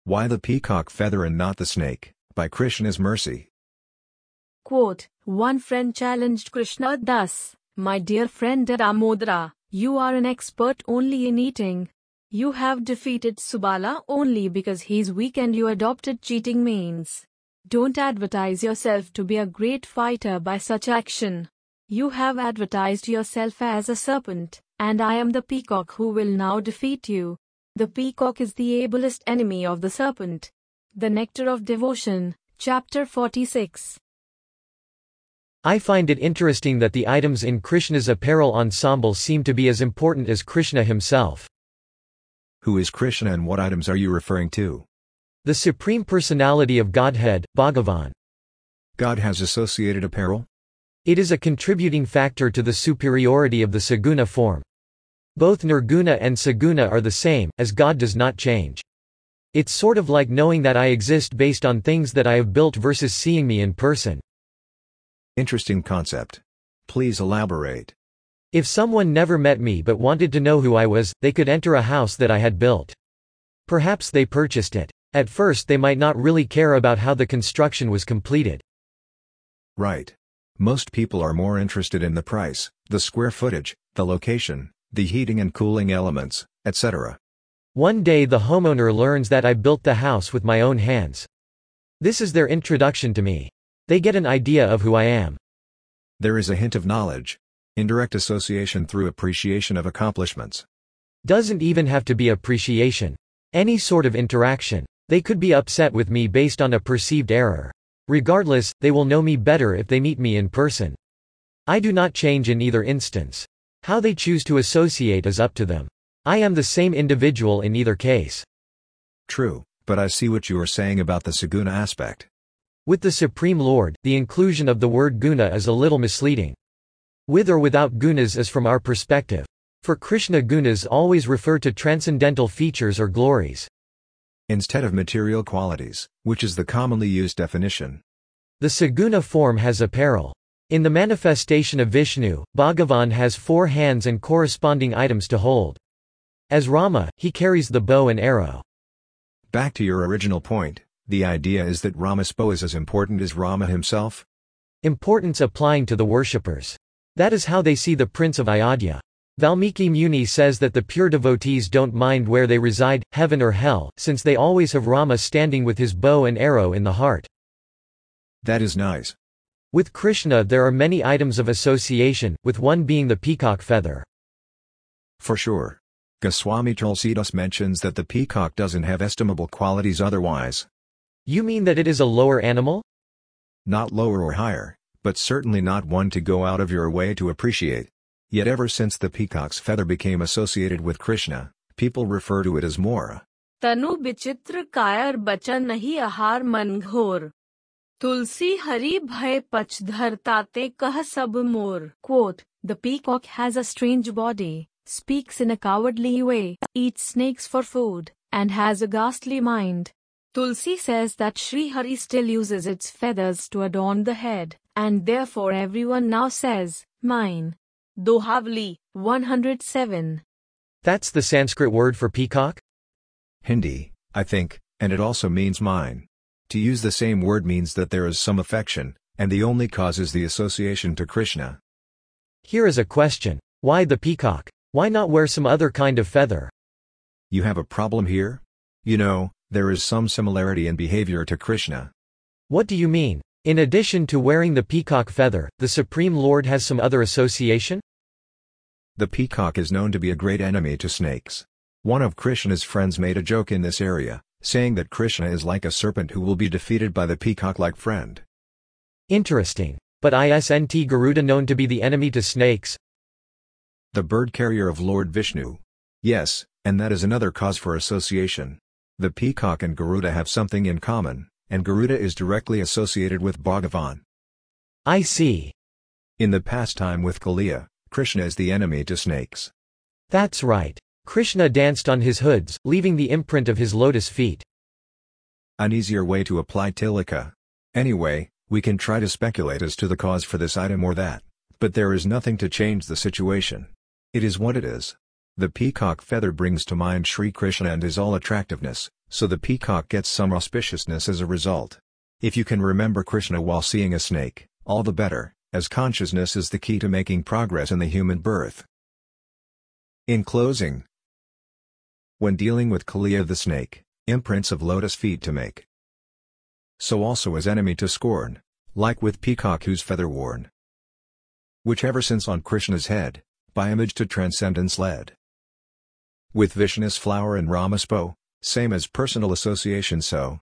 Why the peacock feather and not the snake? By Krishna's mercy. Quote, one friend challenged Krishna thus, my dear friend Damodara, you are an expert only in eating. You have defeated Subala only because he's weak and you adopted cheating means. Don't advertise yourself to be a great fighter by such action. You have advertised yourself as a serpent, and I am the peacock who will now defeat you. The peacock is the ablest enemy of the serpent. The Nectar of Devotion, Chapter 46. I find it interesting that the items in Krishna's apparel ensemble seem to be as important as Krishna himself. Who is Krishna and what items are you referring to? The Supreme Personality of Godhead, Bhagavan. God has associated apparel? It is a contributing factor to the superiority of the Saguna form. Both Nirguna and Saguna are the same, as God does not change. It's sort of like knowing that I exist based on things that I have built versus seeing me in person. Interesting concept. Please elaborate. If someone never met me but wanted to know who I was, they could enter a house that I had built. Perhaps they purchased it. At first they might not really care about how the construction was completed. Right. Most people are more interested in the price, the square footage, the location, the heating and cooling elements, etc. One day the homeowner learns that I built the house with my own hands. This is their introduction to me. They get an idea of who I am. There is a hint of knowledge. Indirect association through appreciation of accomplishments. Doesn't even have to be appreciation. Any sort of interaction. They could be upset with me based on a perceived error. Regardless, they will know me better if they meet me in person. I do not change in either instance. How they choose to associate is up to them. I am the same individual in either case. True, but I see what you are saying about the Saguna aspect. With the Supreme Lord, the inclusion of the word guna is a little misleading. With or without gunas is from our perspective. For Krishna, gunas always refer to transcendental features or glories, instead of material qualities, which is the commonly used definition. The Saguna form has apparel. In the manifestation of Vishnu, Bhagavan has 4 hands and corresponding items to hold. As Rama, he carries the bow and arrow. Back to your original point, the idea is that Rama's bow is as important as Rama himself? Importance applying to the worshippers. That is how they see the Prince of Ayodhya. Valmiki Muni says that the pure devotees don't mind where they reside, heaven or hell, since they always have Rama standing with his bow and arrow in the heart. That is nice. With Krishna there are many items of association, with one being the peacock feather. For sure. Goswami Tulsidas mentions that the peacock doesn't have estimable qualities otherwise. You mean that it is a lower animal? Not lower or higher, but certainly not one to go out of your way to appreciate. Yet ever since the peacock's feather became associated with Krishna, people refer to it as Mora. Tanu bichitra kayar bacha nahi ahar man ghor. Tulsi hari bhay pachdhar tate kah sab mor. Quote, the peacock has a strange body, speaks in a cowardly way, eats snakes for food, and has a ghastly mind. Tulsi says that Sri Hari still uses its feathers to adorn the head, and therefore everyone now says, mine. Dohavli, 107. That's the Sanskrit word for peacock? Hindi, I think, and it also means mine. To use the same word means that there is some affection, and the only cause is the association to Krishna. Here is a question. Why the peacock? Why not wear some other kind of feather? You have a problem here? You know, there is some similarity in behavior to Krishna. What do you mean? In addition to wearing the peacock feather, the Supreme Lord has some other association? The peacock is known to be a great enemy to snakes. One of Krishna's friends made a joke in this area, saying that Krishna is like a serpent who will be defeated by the peacock-like friend. Interesting. But isn't Garuda known to be the enemy to snakes? The bird carrier of Lord Vishnu. Yes, and that is another cause for association. The peacock and Garuda have something in common, and Garuda is directly associated with Bhagavan. I see. In the pastime with Kalia, Krishna is the enemy to snakes. That's right. Krishna danced on his hoods, leaving the imprint of his lotus feet. An easier way to apply tilaka. Anyway, we can try to speculate as to the cause for this item or that, but there is nothing to change the situation. It is what it is. The peacock feather brings to mind Sri Krishna and his all-attractiveness, so the peacock gets some auspiciousness as a result. If you can remember Krishna while seeing a snake, all the better, as consciousness is the key to making progress in the human birth. In closing, when dealing with Kaliya the snake, imprints of lotus feet to make. So also as enemy to scorn, like with peacock whose feather worn. Whichever since on Krishna's head, by image to transcendence led. With Vishnu's flower and Rama's bow, same as personal association so,